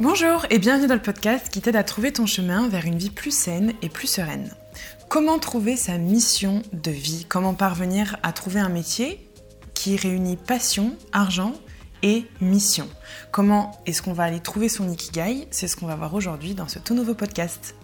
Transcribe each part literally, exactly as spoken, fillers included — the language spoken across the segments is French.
Bonjour et bienvenue dans le podcast qui t'aide à trouver ton chemin vers une vie plus saine et plus sereine. Comment trouver sa mission de vie? Comment parvenir à trouver un métier qui réunit passion, argent et mission? Comment est-ce qu'on va aller trouver son ikigai? C'est ce qu'on va voir aujourd'hui dans ce tout nouveau podcast.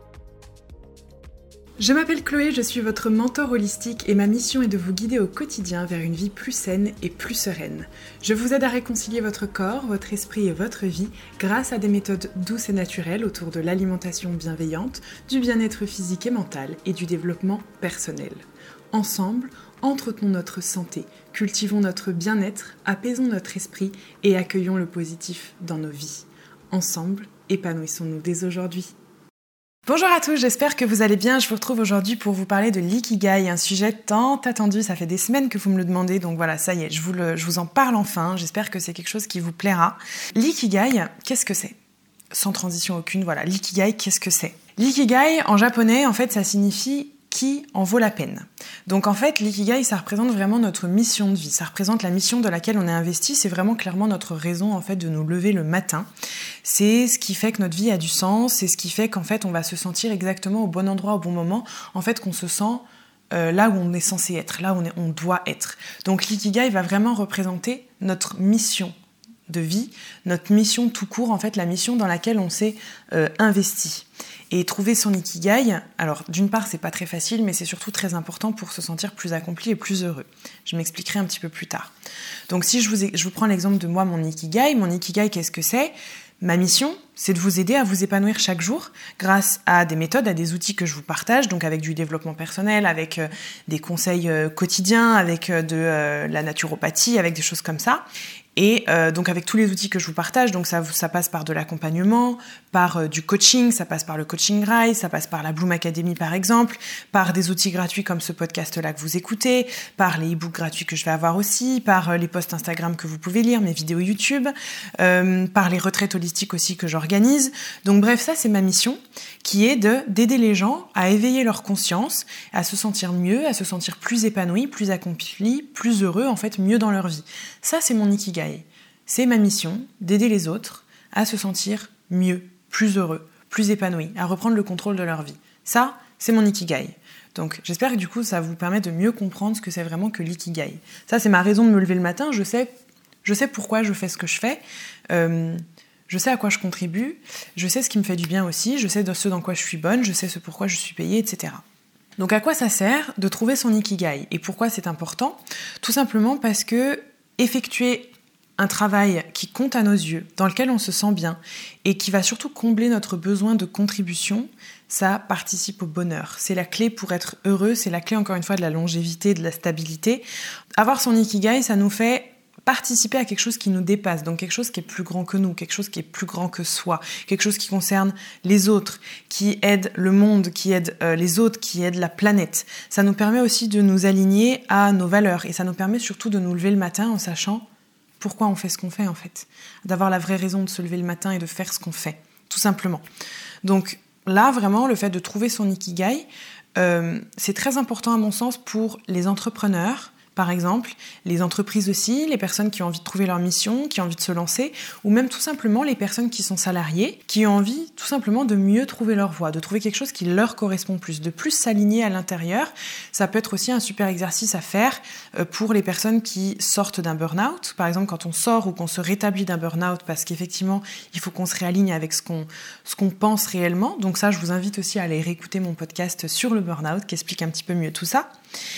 Je m'appelle Chloé, je suis votre mentor holistique et ma mission est de vous guider au quotidien vers une vie plus saine et plus sereine. Je vous aide à réconcilier votre corps, votre esprit et votre vie grâce à des méthodes douces et naturelles autour de l'alimentation bienveillante, du bien-être physique et mental et du développement personnel. Ensemble, entretenons notre santé, cultivons notre bien-être, apaisons notre esprit et accueillons le positif dans nos vies. Ensemble, épanouissons-nous dès aujourd'hui. Bonjour à tous, j'espère que vous allez bien. Je vous retrouve aujourd'hui pour vous parler de l'ikigai, un sujet tant attendu. Ça fait des semaines que vous me le demandez, donc voilà, ça y est, je vous, le, je vous en parle enfin. J'espère que c'est quelque chose qui vous plaira. L'ikigai, qu'est-ce que c'est? Sans transition aucune, voilà, l'ikigai, qu'est-ce que c'est? L'ikigai, en japonais, en fait, ça signifie qui en vaut la peine. Donc en fait, l'ikigai, ça représente vraiment notre mission de vie. Ça représente la mission de laquelle on est investi. C'est vraiment clairement notre raison en fait de nous lever le matin. C'est ce qui fait que notre vie a du sens. C'est ce qui fait qu'en fait, on va se sentir exactement au bon endroit, au bon moment. En fait, qu'on se sent euh, là où on est censé être, là où on, est, on doit être. Donc l'ikigai va vraiment représenter notre mission de vie, notre mission tout court, en fait, la mission dans laquelle on s'est euh, investi. Et trouver son ikigai, alors d'une part c'est pas très facile, mais c'est surtout très important pour se sentir plus accompli et plus heureux. Je m'expliquerai un petit peu plus tard. Donc si je vous, ai, je vous prends l'exemple de moi, mon ikigai, mon ikigai qu'est-ce que c'est? Ma mission, c'est de vous aider à vous épanouir chaque jour grâce à des méthodes, à des outils que je vous partage, donc avec du développement personnel, avec euh, des conseils euh, quotidiens, avec euh, de euh, la naturopathie, avec des choses comme ça. Et euh, donc avec tous les outils que je vous partage, donc ça, ça passe par de l'accompagnement, par euh, du coaching, ça passe par le coaching Rise, ça passe par la Bloom Academy par exemple, par des outils gratuits comme ce podcast-là que vous écoutez, par les e-books gratuits que je vais avoir aussi, par euh, les posts Instagram que vous pouvez lire, mes vidéos YouTube, euh, par les retraites holistiques aussi que j'organise. Donc bref, ça c'est ma mission, qui est de d'aider les gens à éveiller leur conscience, à se sentir mieux, à se sentir plus épanouis, plus accomplis, plus heureux, en fait mieux dans leur vie. Ça c'est mon ikigai. C'est ma mission d'aider les autres à se sentir mieux, plus heureux, plus épanouis, à reprendre le contrôle de leur vie. Ça, c'est mon ikigai. Donc j'espère que du coup ça vous permet de mieux comprendre ce que c'est vraiment que l'ikigai. Ça c'est ma raison de me lever le matin, je sais, je sais pourquoi je fais ce que je fais, euh, je sais à quoi je contribue, je sais ce qui me fait du bien aussi, je sais ce dans quoi je suis bonne, je sais ce pourquoi je suis payée, et cetera. Donc à quoi ça sert de trouver son ikigai? Et pourquoi c'est important? Tout simplement parce que effectuer un travail qui compte à nos yeux, dans lequel on se sent bien et qui va surtout combler notre besoin de contribution, ça participe au bonheur. C'est la clé pour être heureux, c'est la clé encore une fois de la longévité, de la stabilité. Avoir son ikigai, ça nous fait participer à quelque chose qui nous dépasse, donc quelque chose qui est plus grand que nous, quelque chose qui est plus grand que soi, quelque chose qui concerne les autres, qui aide le monde, qui aide euh, les autres, qui aide la planète. Ça nous permet aussi de nous aligner à nos valeurs et ça nous permet surtout de nous lever le matin en sachant pourquoi on fait ce qu'on fait en fait, d'avoir la vraie raison de se lever le matin et de faire ce qu'on fait, tout simplement. Donc là, vraiment, le fait de trouver son ikigai, euh, c'est très important à mon sens pour les entrepreneurs, par exemple, les entreprises aussi, les personnes qui ont envie de trouver leur mission, qui ont envie de se lancer, ou même tout simplement les personnes qui sont salariées, qui ont envie tout simplement de mieux trouver leur voie, de trouver quelque chose qui leur correspond plus, de plus s'aligner à l'intérieur. Ça peut être aussi un super exercice à faire pour les personnes qui sortent d'un burn-out. Par exemple, quand on sort ou qu'on se rétablit d'un burn-out, parce qu'effectivement, il faut qu'on se réaligne avec ce qu'on, ce qu'on pense réellement. Donc ça, je vous invite aussi à aller réécouter mon podcast sur le burn-out, qui explique un petit peu mieux tout ça.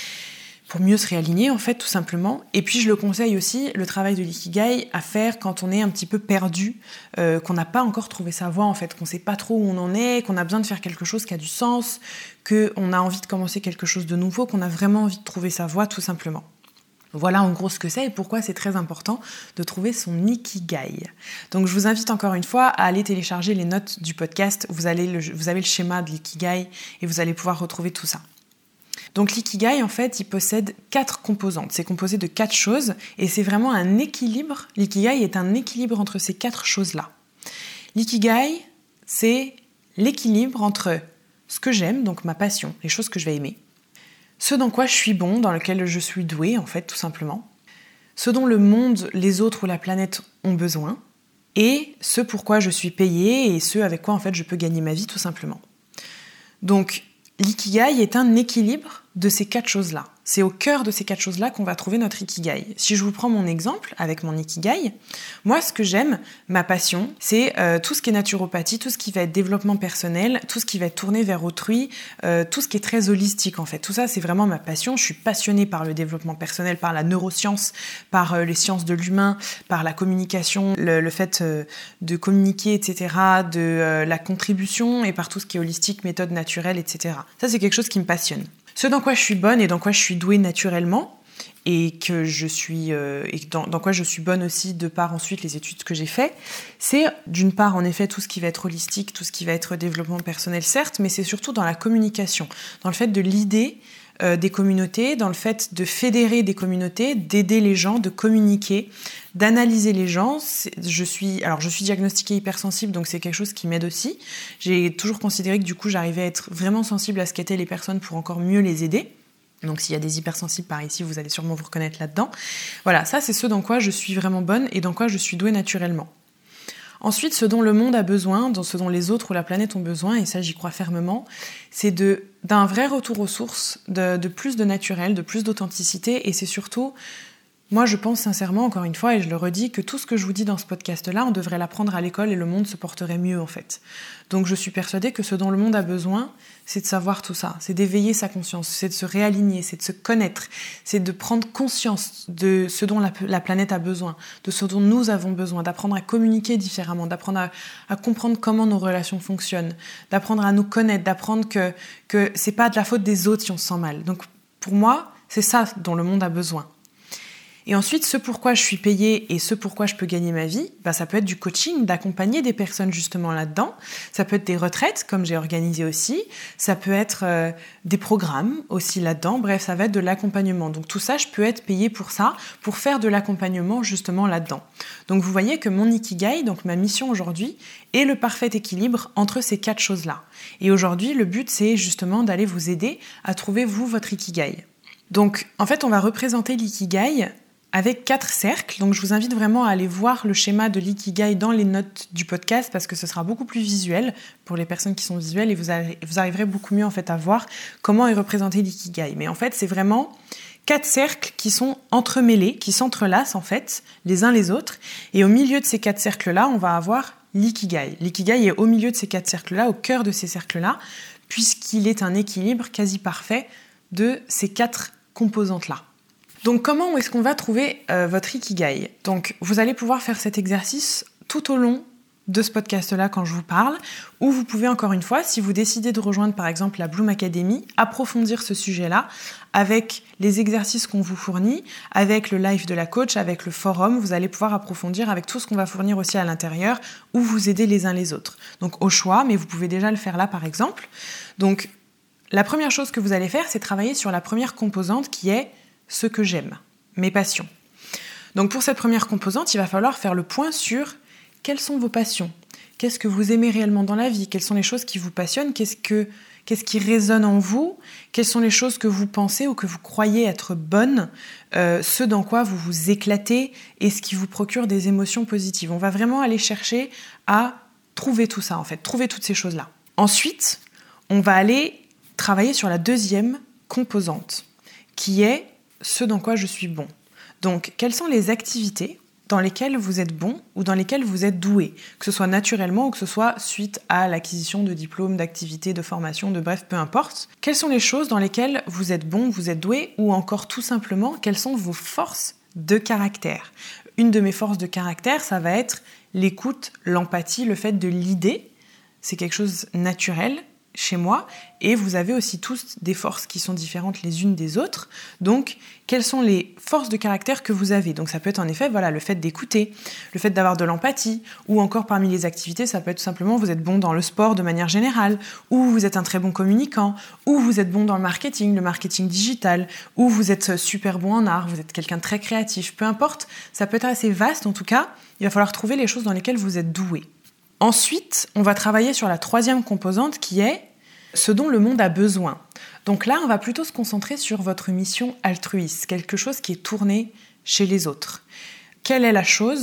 Pour mieux se réaligner, en fait, tout simplement. Et puis, je le conseille aussi, le travail de l'ikigai, à faire quand on est un petit peu perdu, euh, qu'on n'a pas encore trouvé sa voie, en fait, qu'on ne sait pas trop où on en est, qu'on a besoin de faire quelque chose qui a du sens, qu'on a envie de commencer quelque chose de nouveau, qu'on a vraiment envie de trouver sa voie, tout simplement. Voilà en gros ce que c'est et pourquoi c'est très important de trouver son ikigai. Donc je vous invite encore une fois à aller télécharger les notes du podcast. Vous, allez le, vous avez le schéma de l'ikigai et vous allez pouvoir retrouver tout ça. Donc l'ikigai, en fait, il possède quatre composantes. C'est composé de quatre choses et c'est vraiment un équilibre. L'ikigai est un équilibre entre ces quatre choses-là. L'ikigai, c'est l'équilibre entre ce que j'aime, donc ma passion, les choses que je vais aimer, ce dans quoi je suis bon, dans lequel je suis doué, en fait, tout simplement, ce dont le monde, les autres ou la planète ont besoin, et ce pourquoi je suis payée et ce avec quoi en fait je peux gagner ma vie tout simplement. Donc l'ikigai est un équilibre de ces quatre choses-là. C'est au cœur de ces quatre choses-là qu'on va trouver notre ikigai. Si je vous prends mon exemple avec mon ikigai, moi ce que j'aime, ma passion, c'est euh, tout ce qui est naturopathie, tout ce qui va être développement personnel, tout ce qui va être tourné vers autrui, euh, tout ce qui est très holistique en fait. Tout ça c'est vraiment ma passion. Je suis passionnée par le développement personnel, par la neuroscience, par euh, les sciences de l'humain, par la communication, le, le fait euh, de communiquer, et cetera, de euh, la contribution et par tout ce qui est holistique, méthode naturelle, et cetera. Ça c'est quelque chose qui me passionne. Ce dans quoi je suis bonne et dans quoi je suis douée naturellement et que je suis euh, et dans, dans quoi je suis bonne aussi de par ensuite les études que j'ai fait, c'est d'une part en effet tout ce qui va être holistique, tout ce qui va être développement personnel certes, mais c'est surtout dans la communication, dans le fait de l'idée euh, des communautés, dans le fait de fédérer des communautés, d'aider les gens, de communiquer, d'analyser les gens. Je suis, alors je suis diagnostiquée hypersensible, donc c'est quelque chose qui m'aide aussi. J'ai toujours considéré que du coup j'arrivais à être vraiment sensible à ce qu'étaient les personnes pour encore mieux les aider. Donc s'il y a des hypersensibles par ici, vous allez sûrement vous reconnaître là-dedans. Voilà, ça c'est ce dans quoi je suis vraiment bonne et dans quoi je suis douée naturellement. Ensuite, ce dont le monde a besoin, dans ce dont les autres ou la planète ont besoin, et ça j'y crois fermement, c'est de, d'un vrai retour aux sources, de, de plus de naturel, de plus d'authenticité, et c'est surtout, moi je pense sincèrement, encore une fois, et je le redis, que tout ce que je vous dis dans ce podcast-là, on devrait l'apprendre à l'école et le monde se porterait mieux en fait. Donc je suis persuadée que ce dont le monde a besoin, c'est de savoir tout ça, c'est d'éveiller sa conscience, c'est de se réaligner, c'est de se connaître, c'est de prendre conscience de ce dont la, la planète a besoin, de ce dont nous avons besoin, d'apprendre à communiquer différemment, d'apprendre à, à comprendre comment nos relations fonctionnent, d'apprendre à nous connaître, d'apprendre que, que c'est pas de la faute des autres si on se sent mal. Donc pour moi, c'est ça dont le monde a besoin. Et ensuite, ce pourquoi je suis payée et ce pourquoi je peux gagner ma vie, bah, ça peut être du coaching, d'accompagner des personnes justement là-dedans. Ça peut être des retraites, comme j'ai organisé aussi. Ça peut être euh, des programmes aussi là-dedans. Bref, ça va être de l'accompagnement. Donc tout ça, je peux être payée pour ça, pour faire de l'accompagnement justement là-dedans. Donc vous voyez que mon ikigai, donc ma mission aujourd'hui, est le parfait équilibre entre ces quatre choses-là. Et aujourd'hui, le but, c'est justement d'aller vous aider à trouver, vous, votre ikigai. Donc, en fait, on va représenter l'ikigai avec quatre cercles. Donc je vous invite vraiment à aller voir le schéma de l'ikigai dans les notes du podcast parce que ce sera beaucoup plus visuel pour les personnes qui sont visuelles et vous, arri- vous arriverez beaucoup mieux en fait à voir comment est représenté l'ikigai. Mais en fait, c'est vraiment quatre cercles qui sont entremêlés, qui s'entrelacent en fait les uns les autres. Et au milieu de ces quatre cercles-là, on va avoir l'ikigai. L'ikigai est au milieu de ces quatre cercles-là, au cœur de ces cercles-là, puisqu'il est un équilibre quasi parfait de ces quatre composantes-là. Donc comment est-ce qu'on va trouver euh, votre ikigai ? Donc vous allez pouvoir faire cet exercice tout au long de ce podcast-là quand je vous parle, ou vous pouvez encore une fois, si vous décidez de rejoindre par exemple la Bloom Academy, approfondir ce sujet-là avec les exercices qu'on vous fournit, avec le live de la coach, avec le forum, vous allez pouvoir approfondir avec tout ce qu'on va fournir aussi à l'intérieur, ou vous aider les uns les autres. Donc au choix, mais vous pouvez déjà le faire là par exemple. Donc la première chose que vous allez faire, c'est travailler sur la première composante qui est ce que j'aime, mes passions. Donc pour cette première composante, il va falloir faire le point sur quelles sont vos passions, qu'est-ce que vous aimez réellement dans la vie, quelles sont les choses qui vous passionnent, qu'est-ce, que, qu'est-ce qui résonne en vous, quelles sont les choses que vous pensez ou que vous croyez être bonnes, euh, ce dans quoi vous vous éclatez et ce qui vous procure des émotions positives. On va vraiment aller chercher à trouver tout ça en fait, trouver toutes ces choses-là. Ensuite, on va aller travailler sur la deuxième composante qui est ce dans quoi je suis bon. Donc, quelles sont les activités dans lesquelles vous êtes bon ou dans lesquelles vous êtes doué, que ce soit naturellement ou que ce soit suite à l'acquisition de diplômes, d'activités, de formations, de bref, peu importe. Quelles sont les choses dans lesquelles vous êtes bon, vous êtes doué ou encore tout simplement, quelles sont vos forces de caractère. Une de mes forces de caractère, ça va être l'écoute, l'empathie, le fait de l'idée. C'est quelque chose de naturel chez moi, et vous avez aussi tous des forces qui sont différentes les unes des autres. Donc, quelles sont les forces de caractère que vous avez ? Donc, ça peut être en effet, voilà, le fait d'écouter, le fait d'avoir de l'empathie, ou encore parmi les activités, ça peut être tout simplement vous êtes bon dans le sport de manière générale, ou vous êtes un très bon communicant, ou vous êtes bon dans le marketing, le marketing digital, ou vous êtes super bon en art, vous êtes quelqu'un de très créatif, peu importe, ça peut être assez vaste en tout cas, il va falloir trouver les choses dans lesquelles vous êtes doué. Ensuite, on va travailler sur la troisième composante qui est ce dont le monde a besoin. Donc là, on va plutôt se concentrer sur votre mission altruiste, quelque chose qui est tourné chez les autres. Quelle est la chose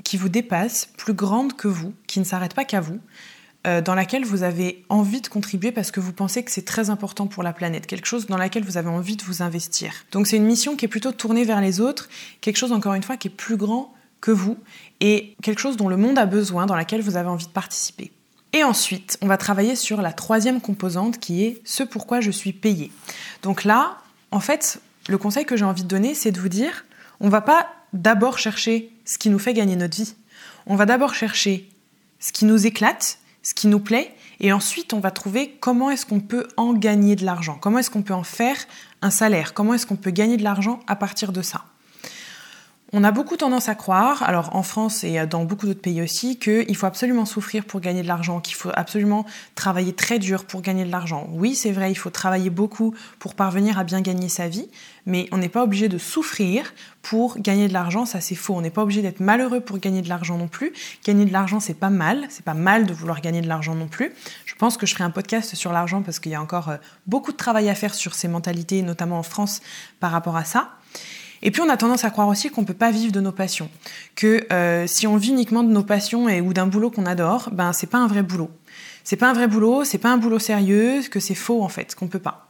qui vous dépasse, plus grande que vous, qui ne s'arrête pas qu'à vous, euh, dans laquelle vous avez envie de contribuer parce que vous pensez que c'est très important pour la planète, quelque chose dans laquelle vous avez envie de vous investir. Donc c'est une mission qui est plutôt tournée vers les autres, quelque chose encore une fois qui est plus grand que vous et quelque chose dont le monde a besoin, dans laquelle vous avez envie de participer. Et ensuite, on va travailler sur la troisième composante qui est ce pourquoi je suis payée. Donc là, en fait, le conseil que j'ai envie de donner, c'est de vous dire, on ne va pas d'abord chercher ce qui nous fait gagner notre vie. On va d'abord chercher ce qui nous éclate, ce qui nous plaît, et ensuite on va trouver comment est-ce qu'on peut en gagner de l'argent, comment est-ce qu'on peut en faire un salaire, comment est-ce qu'on peut gagner de l'argent à partir de ça. On a beaucoup tendance à croire, alors en France et dans beaucoup d'autres pays aussi, qu'il faut absolument souffrir pour gagner de l'argent, qu'il faut absolument travailler très dur pour gagner de l'argent. Oui, c'est vrai, il faut travailler beaucoup pour parvenir à bien gagner sa vie, mais on n'est pas obligé de souffrir pour gagner de l'argent, ça c'est faux. On n'est pas obligé d'être malheureux pour gagner de l'argent non plus. Gagner de l'argent, c'est pas mal, c'est pas mal de vouloir gagner de l'argent non plus. Je pense que je ferai un podcast sur l'argent parce qu'il y a encore beaucoup de travail à faire sur ces mentalités, notamment en France, par rapport à ça. Et puis on a tendance à croire aussi qu'on ne peut pas vivre de nos passions, que euh, si on vit uniquement de nos passions et, ou d'un boulot qu'on adore, ben c'est pas un vrai boulot. C'est pas un vrai boulot, c'est pas un boulot sérieux, que c'est faux en fait, qu'on peut pas.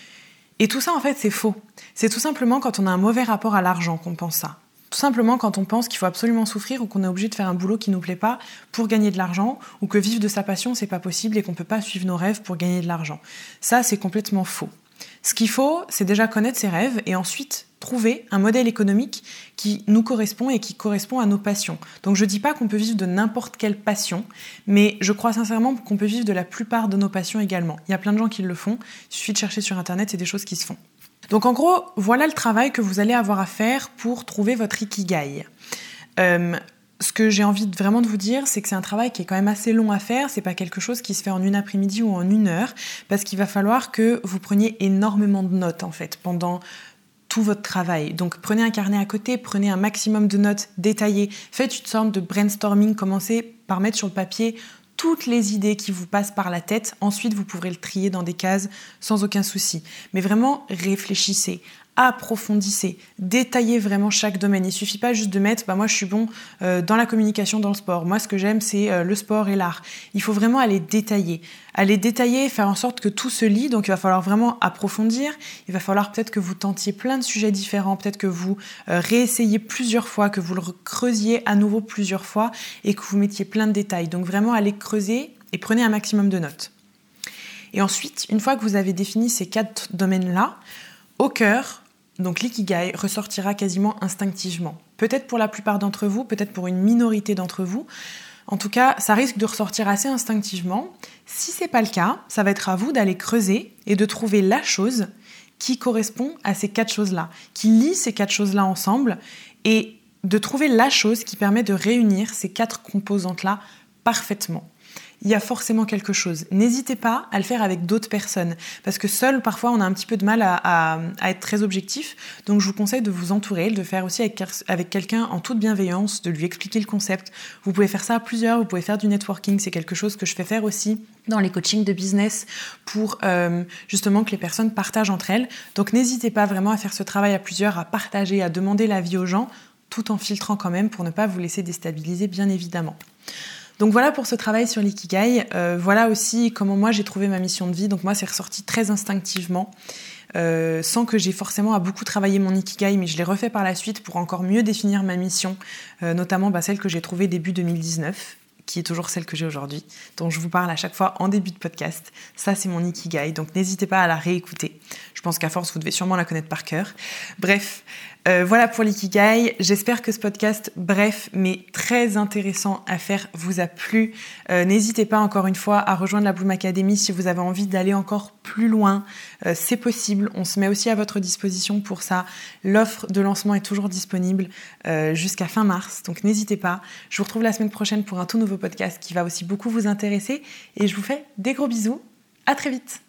Et tout ça en fait c'est faux. C'est tout simplement quand on a un mauvais rapport à l'argent qu'on pense ça. Tout simplement quand on pense qu'il faut absolument souffrir ou qu'on est obligé de faire un boulot qui nous plaît pas pour gagner de l'argent, ou que vivre de sa passion c'est pas possible et qu'on peut pas suivre nos rêves pour gagner de l'argent. Ça c'est complètement faux. Ce qu'il faut, c'est déjà connaître ses rêves et ensuite trouver un modèle économique qui nous correspond et qui correspond à nos passions. Donc je ne dis pas qu'on peut vivre de n'importe quelle passion, mais je crois sincèrement qu'on peut vivre de la plupart de nos passions également. Il y a plein de gens qui le font, il suffit de chercher sur internet, c'est des choses qui se font. Donc en gros, voilà le travail que vous allez avoir à faire pour trouver votre ikigai. Euh, Ce que j'ai envie de, vraiment de vous dire, c'est que c'est un travail qui est quand même assez long à faire. C'est pas quelque chose qui se fait en une après-midi ou en une heure, parce qu'il va falloir que vous preniez énormément de notes en fait pendant tout votre travail. Donc prenez un carnet à côté, prenez un maximum de notes détaillées, faites une sorte de brainstorming, commencez par mettre sur le papier toutes les idées qui vous passent par la tête. Ensuite, vous pourrez le trier dans des cases sans aucun souci. Mais vraiment, réfléchissez. Approfondissez, détaillez vraiment chaque domaine. Il ne suffit pas juste de mettre bah, « moi je suis bon euh, dans la communication, dans le sport. Moi ce que j'aime c'est euh, le sport et l'art ». Il faut vraiment aller détailler. Aller détailler, faire en sorte que tout se lie. Donc il va falloir vraiment approfondir. Il va falloir peut-être que vous tentiez plein de sujets différents, peut-être que vous euh, réessayez plusieurs fois, que vous le creusiez à nouveau plusieurs fois et que vous mettiez plein de détails. Donc vraiment allez creuser et prenez un maximum de notes. Et ensuite, une fois que vous avez défini ces quatre domaines-là, au cœur, donc l'ikigai ressortira quasiment instinctivement. Peut-être pour la plupart d'entre vous, peut-être pour une minorité d'entre vous. En tout cas, ça risque de ressortir assez instinctivement. Si c'est pas le cas, ça va être à vous d'aller creuser et de trouver la chose qui correspond à ces quatre choses-là, qui lie ces quatre choses-là ensemble et de trouver la chose qui permet de réunir ces quatre composantes-là parfaitement. Il y a forcément quelque chose. N'hésitez pas à le faire avec d'autres personnes, parce que seul, parfois, on a un petit peu de mal à, à, à être très objectif. Donc, je vous conseille de vous entourer, de le faire aussi avec, avec quelqu'un en toute bienveillance, de lui expliquer le concept. Vous pouvez faire ça à plusieurs, vous pouvez faire du networking. C'est quelque chose que je fais faire aussi dans les coachings de business pour euh, justement que les personnes partagent entre elles. Donc, n'hésitez pas vraiment à faire ce travail à plusieurs, à partager, à demander l'avis aux gens, tout en filtrant quand même pour ne pas vous laisser déstabiliser, bien évidemment. Donc voilà pour ce travail sur l'ikigai. Euh, voilà aussi comment moi j'ai trouvé ma mission de vie. Donc moi c'est ressorti très instinctivement, euh, sans que j'ai forcément à beaucoup travaillé mon ikigai, mais je l'ai refait par la suite pour encore mieux définir ma mission, euh, notamment bah, celle que j'ai trouvée début deux mille dix-neuf, qui est toujours celle que j'ai aujourd'hui, dont je vous parle à chaque fois en début de podcast. Ça c'est mon ikigai, donc n'hésitez pas à la réécouter. Je pense qu'à force vous devez sûrement la connaître par cœur. Bref. Euh, voilà pour l'ikigai. J'espère que ce podcast, bref, mais très intéressant à faire, vous a plu. Euh, n'hésitez pas encore une fois à rejoindre la Bloom Academy si vous avez envie d'aller encore plus loin. Euh, c'est possible. On se met aussi à votre disposition pour ça. L'offre de lancement est toujours disponible euh, jusqu'à fin mars. Donc n'hésitez pas. Je vous retrouve la semaine prochaine pour un tout nouveau podcast qui va aussi beaucoup vous intéresser. Et je vous fais des gros bisous. À très vite.